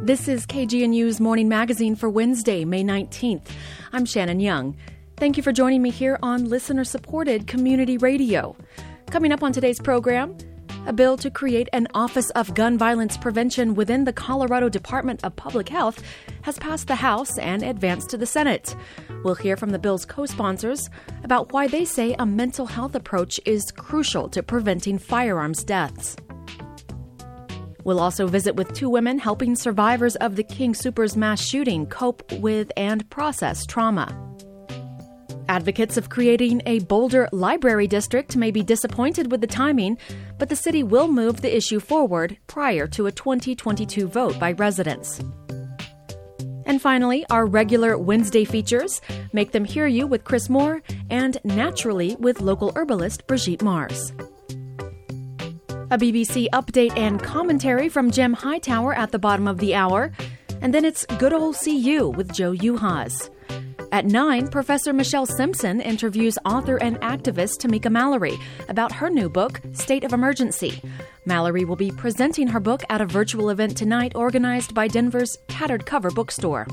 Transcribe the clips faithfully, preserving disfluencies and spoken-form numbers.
This is K G N U's Morning Magazine for Wednesday, May nineteenth. I'm Shannon Young. Thank you for joining me here on listener-supported community radio. Coming up on today's program, a bill to create an Office of Gun Violence Prevention within the Colorado Department of Public Health has passed the House and advanced to the Senate. We'll hear from the bill's co-sponsors about why they say a mental health approach is crucial to preventing firearms deaths. We'll also visit with two women helping survivors of the King Soopers mass shooting cope with and process trauma. Advocates of creating a Boulder Library District may be disappointed with the timing, but the city will move the issue forward prior to a twenty twenty-two vote by residents. And finally, our regular Wednesday features, Make Them Hear You with Chris Moore and Naturally with local herbalist Brigitte Mars. A B B C update and commentary from Jem Hightower at the bottom of the hour. And then it's Good Ol' C U with Joe Uhas. At nine, Professor Michelle Simpson interviews author and activist Tamika Mallory about her new book, State of Emergency. Mallory will be presenting her book at a virtual event tonight organized by Denver's Tattered Cover Bookstore.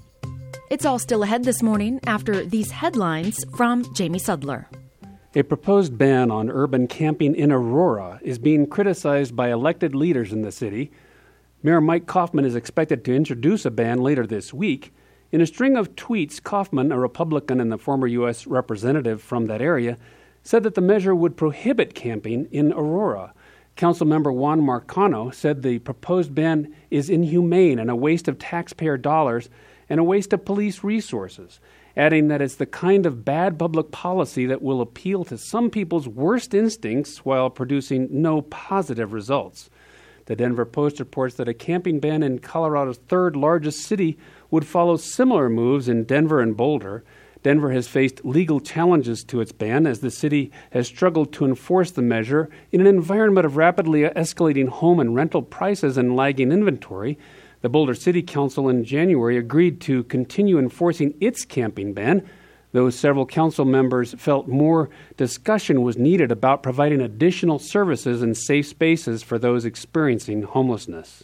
It's all still ahead this morning after these headlines from Jamie Sudler. A proposed ban on urban camping in Aurora is being criticized by elected leaders in the city. Mayor Mike Coffman is expected to introduce a ban later this week. In a string of tweets, Coffman, a Republican and the former U S representative from that area, said that the measure would prohibit camping in Aurora. Councilmember Juan Marcano said the proposed ban is inhumane and a waste of taxpayer dollars and a waste of police resources, adding that it's the kind of bad public policy that will appeal to some people's worst instincts while producing no positive results. The Denver Post reports that a camping ban in Colorado's third largest city would follow similar moves in Denver and Boulder. Denver has faced legal challenges to its ban as the city has struggled to enforce the measure in an environment of rapidly escalating home and rental prices and lagging inventory. The Boulder City Council in January agreed to continue enforcing its camping ban, though several council members felt more discussion was needed about providing additional services and safe spaces for those experiencing homelessness.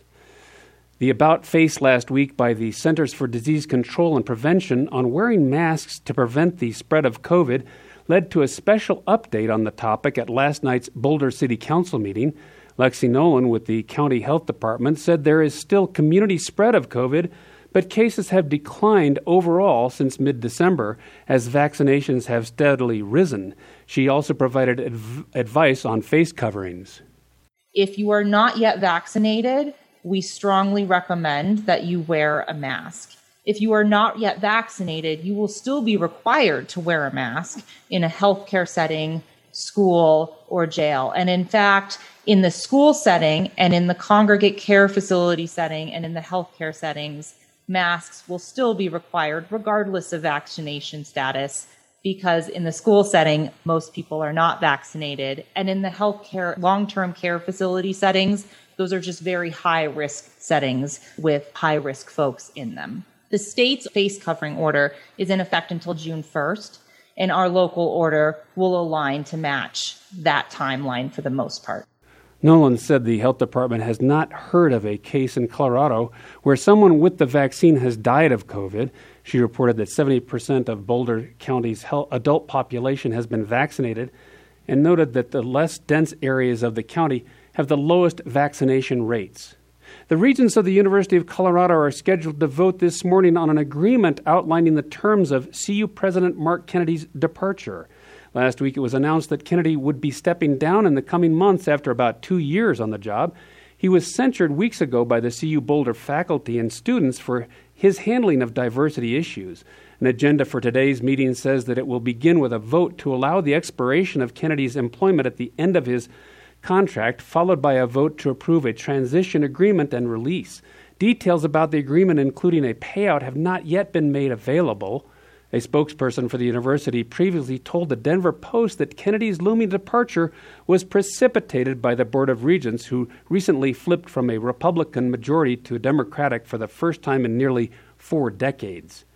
The about-face last week by the Centers for Disease Control and Prevention on wearing masks to prevent the spread of COVID led to a special update on the topic at last night's Boulder City Council meeting. Lexi Nolan with the County Health Department said there is still community spread of COVID, but cases have declined overall since mid-December as vaccinations have steadily risen. She also provided adv- advice on face coverings. If you are not yet vaccinated, we strongly recommend that you wear a mask. If you are not yet vaccinated, you will still be required to wear a mask in a healthcare setting, school, or jail. And in fact, in the school setting and in the congregate care facility setting and in the healthcare settings, masks will still be required regardless of vaccination status, because in the school setting, most people are not vaccinated. And in the healthcare, long-term care facility settings, those are just very high-risk settings with high-risk folks in them. The state's face covering order is in effect until June first, and our local order will align to match that timeline for the most part. Nolan said the health department has not heard of a case in Colorado where someone with the vaccine has died of COVID. She reported that seventy percent of Boulder County's adult population has been vaccinated and noted that the less dense areas of the county have the lowest vaccination rates. The regents of the University of Colorado are scheduled to vote this morning on an agreement outlining the terms of C U President Mark Kennedy's departure. Last week, it was announced that Kennedy would be stepping down in the coming months after about two years on the job. He was censured weeks ago by the C U Boulder faculty and students for his handling of diversity issues. An agenda for today's meeting says that it will begin with a vote to allow the expiration of Kennedy's employment at the end of his contract, followed by a vote to approve a transition agreement and release. Details about the agreement, including a payout, have not yet been made available. A spokesperson for the university previously told the Denver Post that Kennedy's looming departure was precipitated by the Board of Regents, who recently flipped from a Republican majority to a Democratic for the first time in nearly four decades.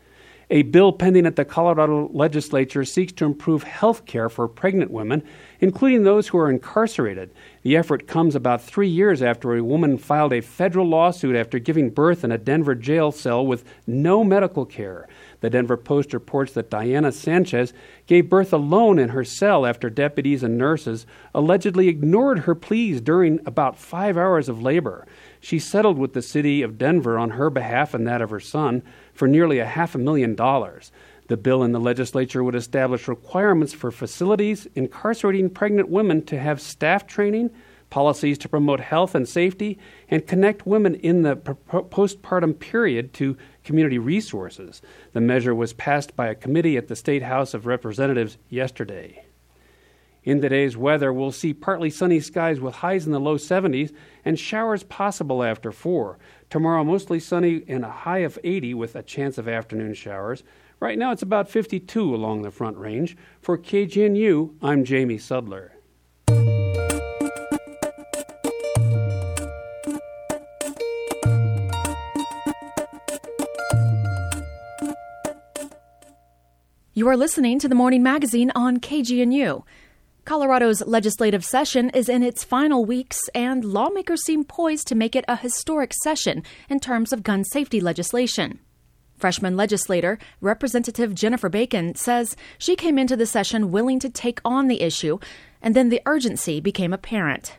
A bill pending at the Colorado legislature seeks to improve health care for pregnant women, including those who are incarcerated. The effort comes about three years after a woman filed a federal lawsuit after giving birth in a Denver jail cell with no medical care. The Denver Post reports that Diana Sanchez gave birth alone in her cell after deputies and nurses allegedly ignored her pleas during about five hours of labor. She settled with the city of Denver on her behalf and that of her son for nearly a half a million dollars. The bill in the legislature would establish requirements for facilities incarcerating pregnant women to have staff training, policies to promote health and safety, and connect women in the postpartum period to community resources. The measure was passed by a committee at the State House of Representatives yesterday. In today's weather, we'll see partly sunny skies with highs in the low seventies and showers possible after four. Tomorrow, mostly sunny and a high of eighty with a chance of afternoon showers. Right now, it's about fifty-two along the Front Range. For K G N U, I'm Jamie Sudler. You are listening to the Morning Magazine on K G N U. Colorado's legislative session is in its final weeks, and lawmakers seem poised to make it a historic session in terms of gun safety legislation. Freshman legislator Representative Jennifer Bacon says she came into the session willing to take on the issue, and then the urgency became apparent.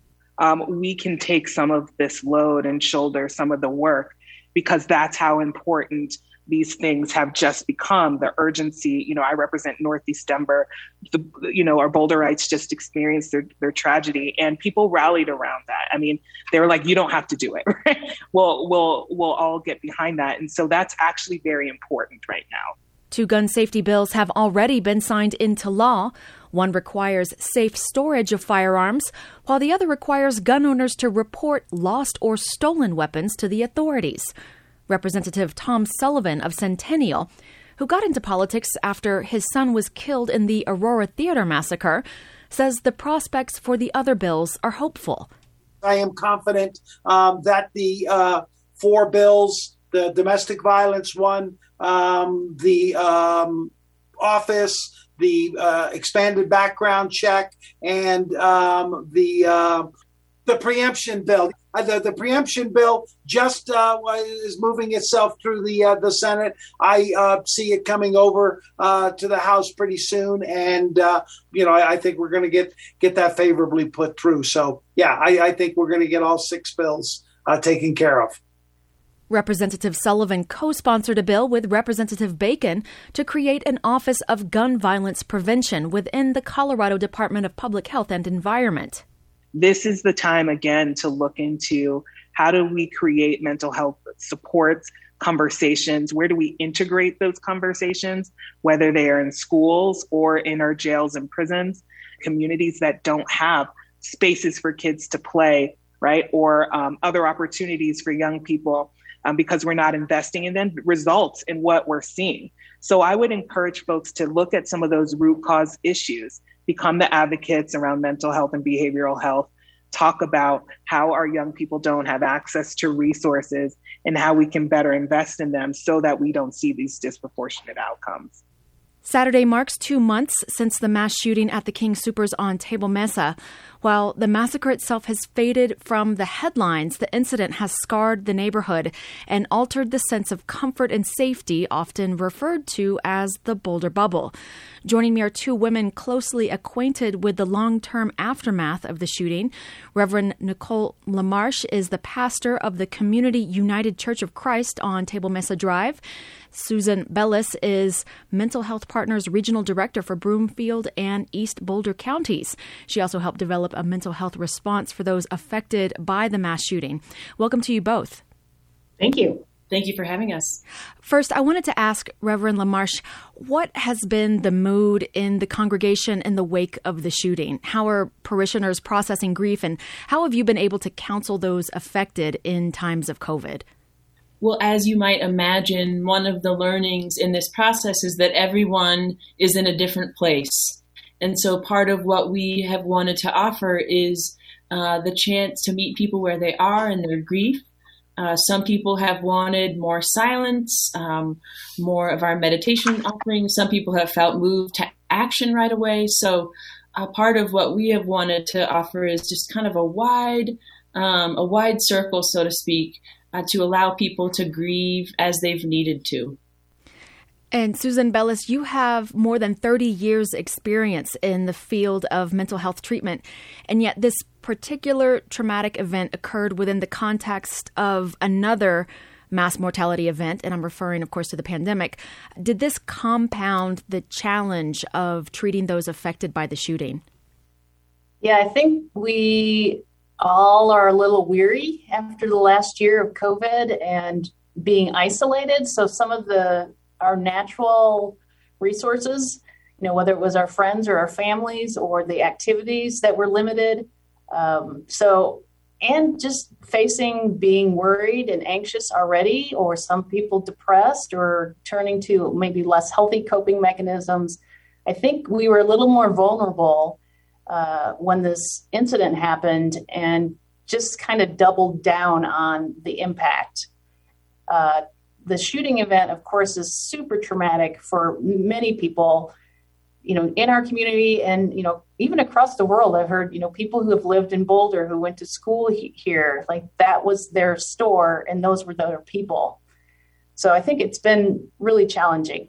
Um, we can take some of this load and shoulder some of the work because that's how important these things have just become. The urgency, you know, I represent Northeast Denver. The, you know, our Boulderites just experienced their, their tragedy, and people rallied around that. I mean, they were like, "You don't have to do it. Right? We'll, we'll, we'll all get behind that." And so that's actually very important right now. Two gun safety bills have already been signed into law. One requires safe storage of firearms, while the other requires gun owners to report lost or stolen weapons to the authorities. Representative Tom Sullivan of Centennial, who got into politics after his son was killed in the Aurora Theater massacre, says the prospects for the other bills are hopeful. I am confident um, that the uh, four bills, the domestic violence one, um, the um, office, the uh, expanded background check, and um, the uh, the preemption bill. Uh, the, the preemption bill just uh, is moving itself through the uh, the Senate. I uh, see it coming over uh, to the House pretty soon, and uh, you know I, I think we're going to get get that favorably put through. So yeah, I, I think we're going to get all six bills uh, taken care of. Representative Sullivan co-sponsored a bill with Representative Bacon to create an Office of Gun Violence Prevention within the Colorado Department of Public Health and Environment. This is the time, again, to look into how do we create mental health supports, conversations, where do we integrate those conversations, whether they are in schools or in our jails and prisons, communities that don't have spaces for kids to play, right, or um, other opportunities for young people um, because we're not investing in them, results in what we're seeing. So I would encourage folks to look at some of those root cause issues, become the advocates around mental health and behavioral health, talk about how our young people don't have access to resources and how we can better invest in them so that we don't see these disproportionate outcomes. Saturday marks two months since the mass shooting at the King Soopers on Table Mesa. While the massacre itself has faded from the headlines, the incident has scarred the neighborhood and altered the sense of comfort and safety often referred to as the Boulder Bubble. Joining me are two women closely acquainted with the long-term aftermath of the shooting. Reverend Nicole LaMarche is the pastor of the Community United Church of Christ on Table Mesa Drive. Susan Bellis is Mental Health Partners Regional Director for Broomfield and East Boulder counties. She also helped develop a mental health response for those affected by the mass shooting. Welcome to you both. Thank you. Thank you for having us. First, I wanted to ask Reverend LaMarche, what has been the mood in the congregation in the wake of the shooting? How are parishioners processing grief, and how have you been able to counsel those affected in times of COVID? Well, as you might imagine, one of the learnings in this process is that everyone is in a different place. And so part of what we have wanted to offer is uh, the chance to meet people where they are in their grief, Uh, some people have wanted more silence, um, more of our meditation offerings. Some people have felt moved to action right away. So a part of what we have wanted to offer is just kind of a wide, um, a wide circle, so to speak, uh, to allow people to grieve as they've needed to. And Susan Bellis, you have more than thirty years experience in the field of mental health treatment. And yet this particular traumatic event occurred within the context of another mass mortality event. And I'm referring, of course, to the pandemic. Did this compound the challenge of treating those affected by the shooting? Yeah, I think we all are a little weary after the last year of COVID and being isolated. So some of the our natural resources, you know, whether it was our friends or our families or the activities that were limited. Um, so, and just facing being worried and anxious already, or some people depressed or turning to maybe less healthy coping mechanisms. I think we were a little more vulnerable uh, when this incident happened and just kind of doubled down on the impact. Uh, The shooting event, of course, is super traumatic for many people, you know, in our community and, you know, even across the world. I've heard, you know, people who have lived in Boulder who went to school he- here, like that was their store and those were their people. So I think it's been really challenging.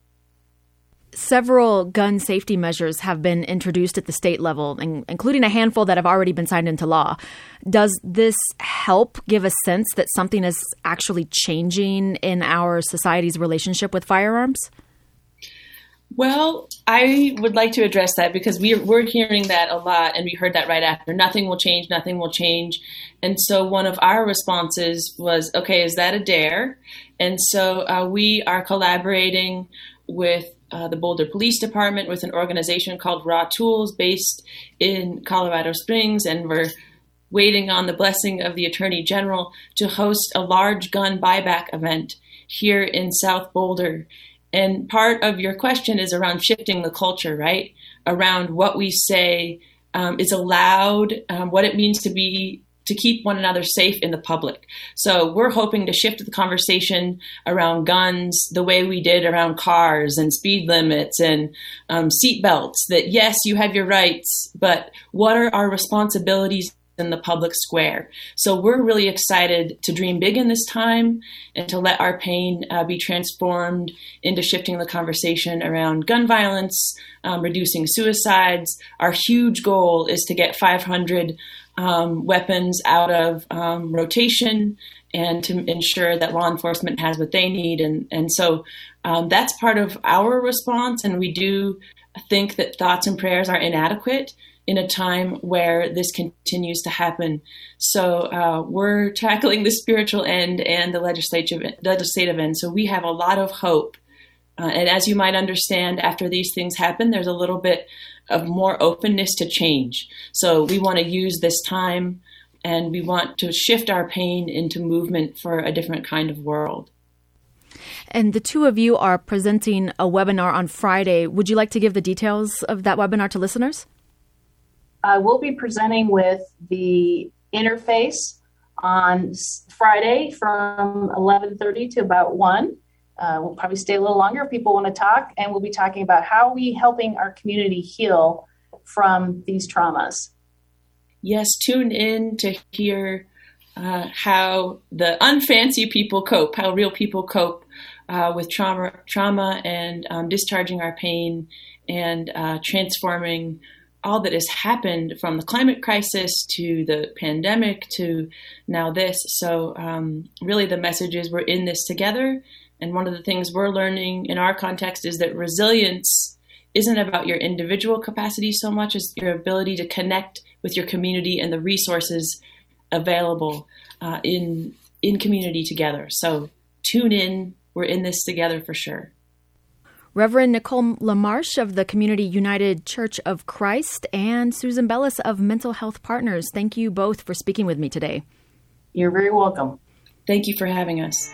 Several gun safety measures have been introduced at the state level, including a handful that have already been signed into law. Does this help give a sense that something is actually changing in our society's relationship with firearms? Well, I would like to address that because we, we're hearing that a lot, and we heard that right after. Nothing will change, nothing will change. And so one of our responses was, okay, is that a dare? And so uh, we are collaborating with uh, the Boulder Police Department with an organization called Raw Tools based in Colorado Springs, and we're waiting on the blessing of the Attorney General to host a large gun buyback event here in South Boulder. And part of your question is around shifting the culture, right? Around what we say um, is allowed, um, what it means to be to keep one another safe in the public. So we're hoping to shift the conversation around guns the way we did around cars and speed limits and um, seat belts, that yes, you have your rights, but what are our responsibilities in the public square? So we're really excited to dream big in this time and to let our pain uh, be transformed into shifting the conversation around gun violence, um, reducing suicides. Our huge goal is to get five hundred um, weapons out of um, rotation and to ensure that law enforcement has what they need. And, and so um, that's part of our response. And we do think that thoughts and prayers are inadequate in a time where this continues to happen. So uh, we're tackling the spiritual end and the legislative legislative end. So we have a lot of hope. Uh, and as you might understand, after these things happen, there's a little bit of more openness to change. So we want to use this time and we want to shift our pain into movement for a different kind of world. And the two of you are presenting a webinar on Friday. Would you like to give the details of that webinar to listeners? I will be presenting with the interface on Friday from eleven thirty to about one. Uh, we'll probably stay a little longer if people want to talk, and we'll be talking about how we helping our community heal from these traumas. Yes, tune in to hear uh, how the unfancy people cope, how real people cope uh, with trauma, trauma and um, discharging our pain and uh, transforming all that has happened from the climate crisis to the pandemic to now this. So um, really the message is we're in this together. And one of the things we're learning in our context is that resilience isn't about your individual capacity so much as your ability to connect with your community and the resources available uh, in in community together. So tune in. We're in this together for sure. Reverend Nicole LaMarche of the Community United Church of Christ and Susan Bellis of Mental Health Partners. Thank you both for speaking with me today. You're very welcome. Thank you for having us.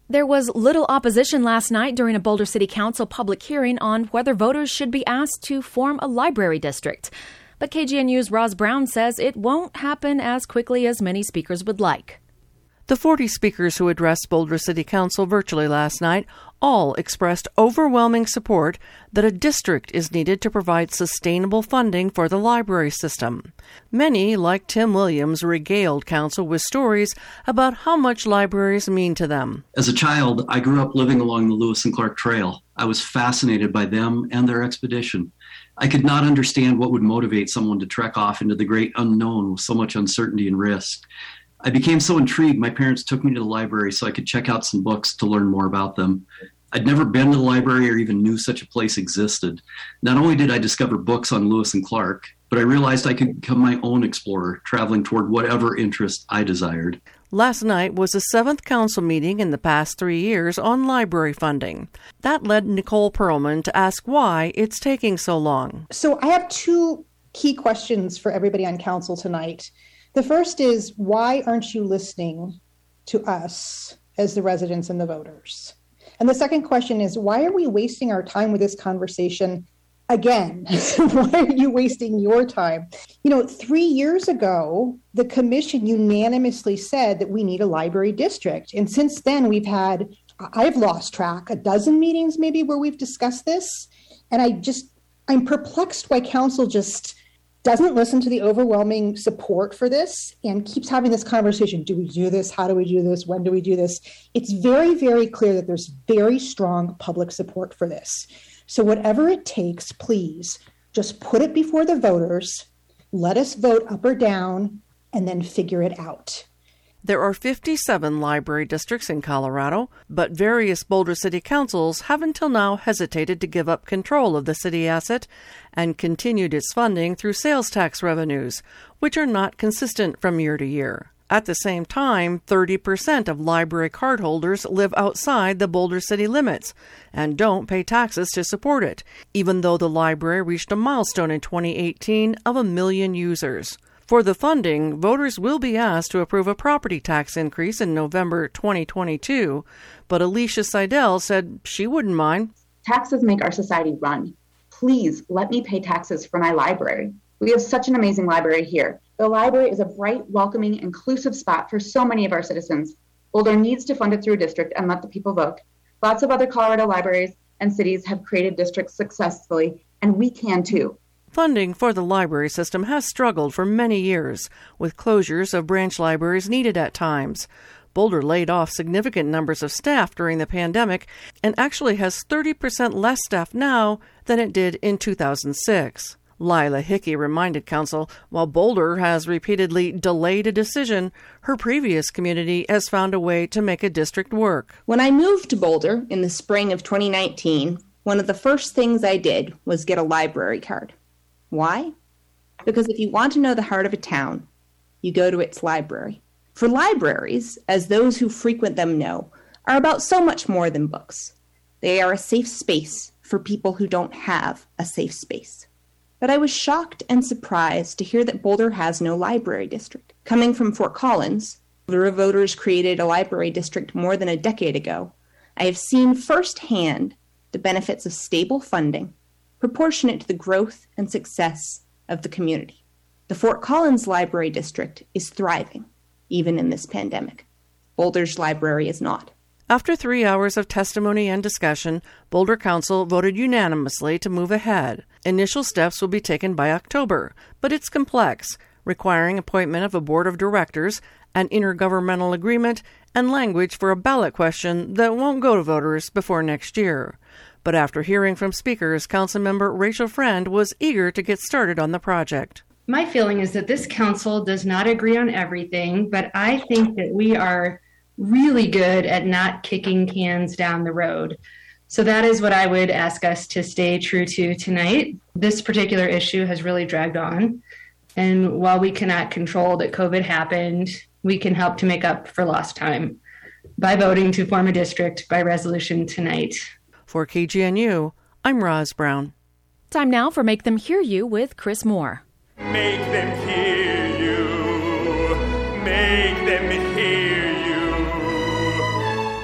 There was little opposition last night during a Boulder City Council public hearing on whether voters should be asked to form a library district. But K G N U's Roz Brown says it won't happen as quickly as many speakers would like. The forty speakers who addressed Boulder City Council virtually last night all expressed overwhelming support that a district is needed to provide sustainable funding for the library system. Many, like Tim Williams, regaled Council with stories about how much libraries mean to them. As a child, I grew up living along the Lewis and Clark Trail. I was fascinated by them and their expedition. I could not understand what would motivate someone to trek off into the great unknown with so much uncertainty and risk. I became so intrigued, my parents took me to the library so I could check out some books to learn more about them. I'd never been to the library or even knew such a place existed. Not only did I discover books on Lewis and Clark, but I realized I could become my own explorer, traveling toward whatever interest I desired. Last night was the seventh council meeting in the past three years on library funding. That led Nicole Perlman to ask why it's taking so long. So I have two key questions for everybody on council tonight. The first is, why aren't you listening to us as the residents and the voters? And the second question is, why are we wasting our time with this conversation again? Why are you wasting your time? You know, three years ago, the commission unanimously said that we need a library district. And since then, we've had, I've lost track, a dozen meetings maybe where we've discussed this. And I just, I'm perplexed why council just doesn't listen to the overwhelming support for this and keeps having this conversation. Do we do this? How do we do this? When do we do this? It's very, very clear that there's very strong public support for this. So whatever it takes, please just put it before the voters, let us vote up or down, and then figure it out. There are fifty-seven library districts in Colorado, but various Boulder City councils have until now hesitated to give up control of the city asset and continued its funding through sales tax revenues, which are not consistent from year to year. At the same time, thirty percent of library cardholders live outside the Boulder City limits and don't pay taxes to support it, even though the library reached a milestone in twenty eighteen of a million users. For the funding, voters will be asked to approve a property tax increase in November twenty twenty-two, but Alicia Seidel said she wouldn't mind. Taxes make our society run. Please let me pay taxes for my library. We have such an amazing library here. The library is a bright, welcoming, inclusive spot for so many of our citizens. Boulder needs to fund it through a district and let the people vote. Lots of other Colorado libraries and cities have created districts successfully, and we can too. Funding for the library system has struggled for many years, with closures of branch libraries needed at times. Boulder laid off significant numbers of staff during the pandemic and actually has thirty percent less staff now than it did in two thousand six. Lila Hickey reminded Council, while Boulder has repeatedly delayed a decision, her previous community has found a way to make a district work. When I moved to Boulder in the spring of twenty nineteen, one of the first things I did was get a library card. Why? Because if you want to know the heart of a town, you go to its library. For libraries, as those who frequent them know, are about so much more than books. They are a safe space for people who don't have a safe space. But I was shocked and surprised to hear that Boulder has no library district. Coming from Fort Collins, where voters created a library district more than a decade ago, I have seen firsthand the benefits of stable funding proportionate to the growth and success of the community. The Fort Collins Library District is thriving, even in this pandemic. Boulder's library is not. After three hours of testimony and discussion, Boulder Council voted unanimously to move ahead. Initial steps will be taken by October, but it's complex, requiring appointment of a board of directors, an intergovernmental agreement, and language for a ballot question that won't go to voters before next year. But after hearing from speakers, Councilmember Rachel Friend was eager to get started on the project. My feeling is that this council does not agree on everything, but I think that we are really good at not kicking cans down the road. So that is what I would ask us to stay true to tonight. This particular issue has really dragged on. And while we cannot control that COVID happened, we can help to make up for lost time by voting to form a district by resolution tonight. For K G N U, I'm Roz Brown. Time now for Make Them Hear You with Chris Moore. Make them hear you. Make them hear you.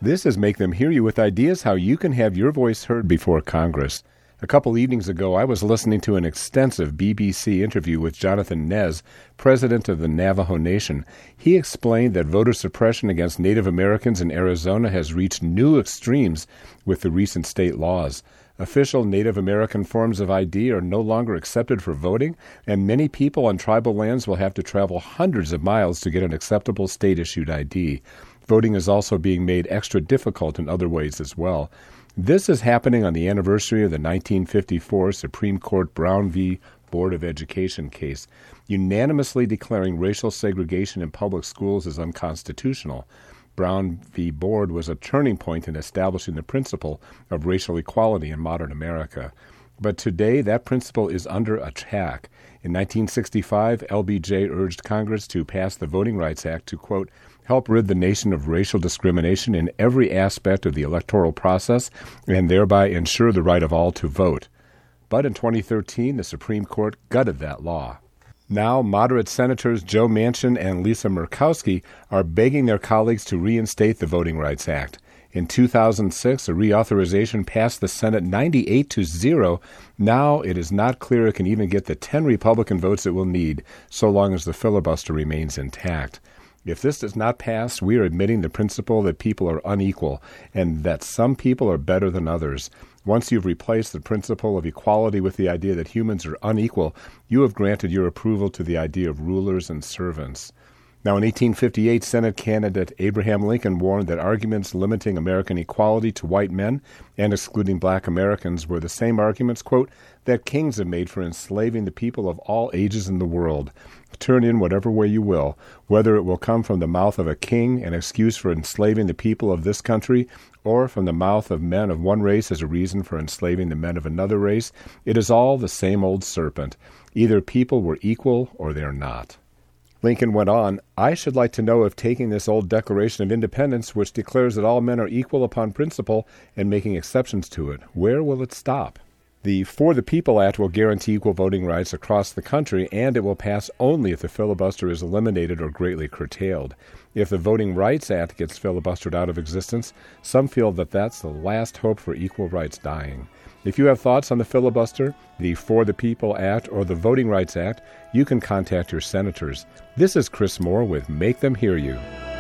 This is Make Them Hear You, with ideas how you can have your voice heard before Congress. A couple evenings ago, I was listening to an extensive B B C interview with Jonathan Nez, president of the Navajo Nation. He explained that voter suppression against Native Americans in Arizona has reached new extremes with the recent state laws. Official Native American forms of I D are no longer accepted for voting, and many people on tribal lands will have to travel hundreds of miles to get an acceptable state-issued I D. Voting is also being made extra difficult in other ways as well. This is happening on the anniversary of the nineteen fifty-four Supreme Court Brown v. Board of Education case, unanimously declaring racial segregation in public schools as unconstitutional. Brown v. Board was a turning point in establishing the principle of racial equality in modern America. But today, that principle is under attack. In nineteen sixty-five, L B J urged Congress to pass the Voting Rights Act to, quote, help rid the nation of racial discrimination in every aspect of the electoral process and thereby ensure the right of all to vote. But in twenty thirteen, the Supreme Court gutted that law. Now, moderate Senators Joe Manchin and Lisa Murkowski are begging their colleagues to reinstate the Voting Rights Act. In two thousand six, a reauthorization passed the Senate ninety-eight to zero. Now it is not clear it can even get the ten Republican votes it will need, so long as the filibuster remains intact. If this does not pass, we are admitting the principle that people are unequal and that some people are better than others. Once you've replaced the principle of equality with the idea that humans are unequal, you have granted your approval to the idea of rulers and servants. Now, in eighteen fifty-eight, Senate candidate Abraham Lincoln warned that arguments limiting American equality to white men and excluding black Americans were the same arguments, quote, that kings have made for enslaving the people of all ages in the world. Turn in whatever way you will, whether it will come from the mouth of a king, an excuse for enslaving the people of this country, or from the mouth of men of one race as a reason for enslaving the men of another race, it is all the same old serpent. Either people were equal or they're not. Lincoln went on, I should like to know if taking this old Declaration of Independence, which declares that all men are equal upon principle, and making exceptions to it, where will it stop? The For the People Act will guarantee equal voting rights across the country, and it will pass only if the filibuster is eliminated or greatly curtailed. If the Voting Rights Act gets filibustered out of existence, some feel that that's the last hope for equal rights dying. If you have thoughts on the filibuster, the For the People Act, or the Voting Rights Act, you can contact your senators. This is Chris Moore with Make Them Hear You.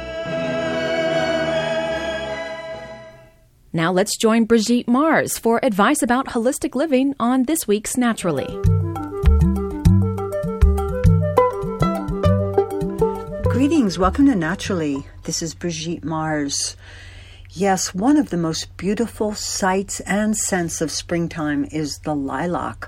Now let's join Brigitte Mars for advice about holistic living on this week's Naturally. Greetings, welcome to Naturally. This is Brigitte Mars. Yes, one of the most beautiful sights and scents of springtime is the lilac.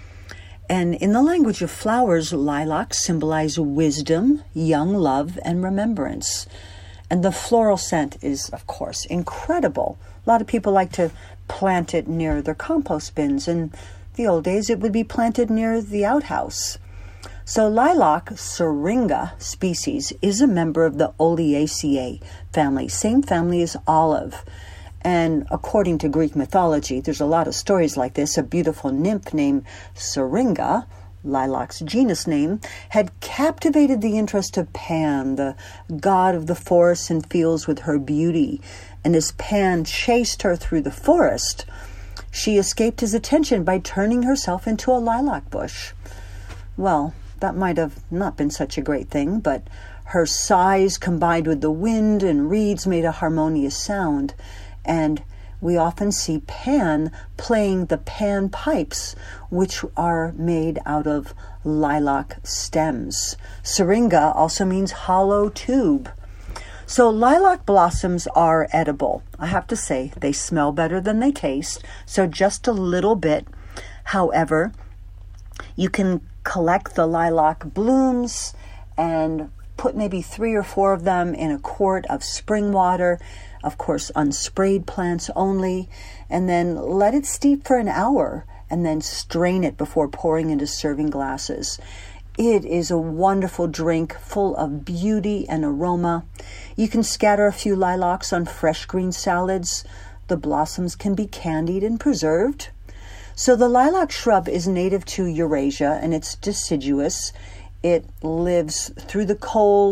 And in the language of flowers, lilacs symbolize wisdom, young love, and remembrance. And the floral scent is, of course, incredible. A lot of people like to plant it near their compost bins. In the old days, it would be planted near the outhouse. So lilac, syringa species, is a member of the Oleaceae family, same family as olive. And according to Greek mythology, there's a lot of stories like this. A beautiful nymph named Syringa, lilac's genus name, had captivated the interest of Pan, the god of the forests and fields, with her beauty. And as Pan chased her through the forest, she escaped his attention by turning herself into a lilac bush. Well, that might have not been such a great thing, but her sighs combined with the wind and reeds made a harmonious sound. And we often see Pan playing the Pan pipes, which are made out of lilac stems. Syringa also means hollow tube. So lilac blossoms are edible. I have to say, they smell better than they taste, so just a little bit. However, you can collect the lilac blooms and put maybe three or four of them in a quart of spring water, of course unsprayed plants only, and then let it steep for an hour and then strain it before pouring into serving glasses. It is a wonderful drink full of beauty and aroma. You can scatter a few lilacs on fresh green salads. The blossoms can be candied and preserved. So the lilac shrub is native to Eurasia and it's deciduous. It lives through the cold,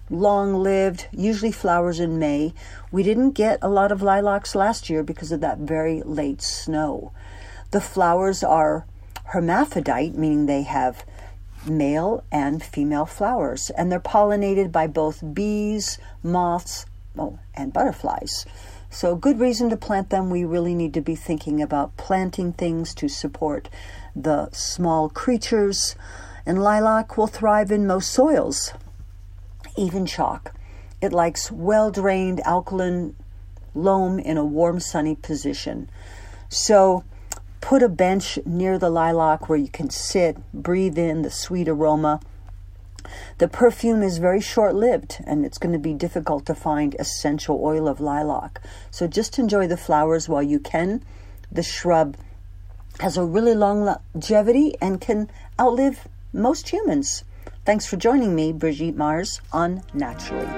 long-lived, usually flowers in May. We didn't get a lot of lilacs last year because of that very late snow. The flowers are hermaphrodite, meaning they have male and female flowers, and they're pollinated by both bees, moths, oh, and butterflies. So good reason to plant them. We really need to be thinking about planting things to support the small creatures, and lilac will thrive in most soils, even chalk. It likes well-drained alkaline loam in a warm, sunny position. So put a bench near the lilac where you can sit, breathe in the sweet aroma. The perfume is very short-lived, and it's going to be difficult to find essential oil of lilac. So just enjoy the flowers while you can. The shrub has a really long longevity and can outlive most humans. Thanks for joining me, Brigitte Mars, on Naturally.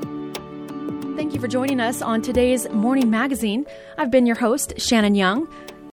For joining us on today's Morning Magazine. I've been your host, Shannon Young.